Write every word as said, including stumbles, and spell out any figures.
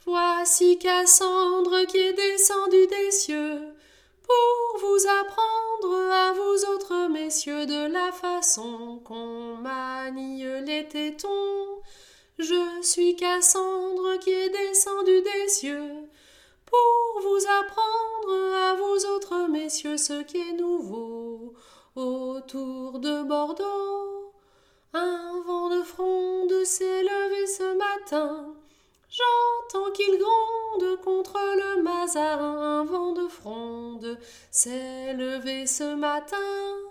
Voici Cassandre qui est descendue des cieux pour vous apprendre à vous autres messieurs de la façon qu'on manie les tétons. Je suis Cassandre qui est descendue des cieux pour vous apprendre à vous autres messieurs ce qui est nouveau autour de Bordeaux. Un vent de fronde s'est levé ce matin. J'entends qu'il gronde contre le Mazarin. Un vent de fronde s'est levé ce matin.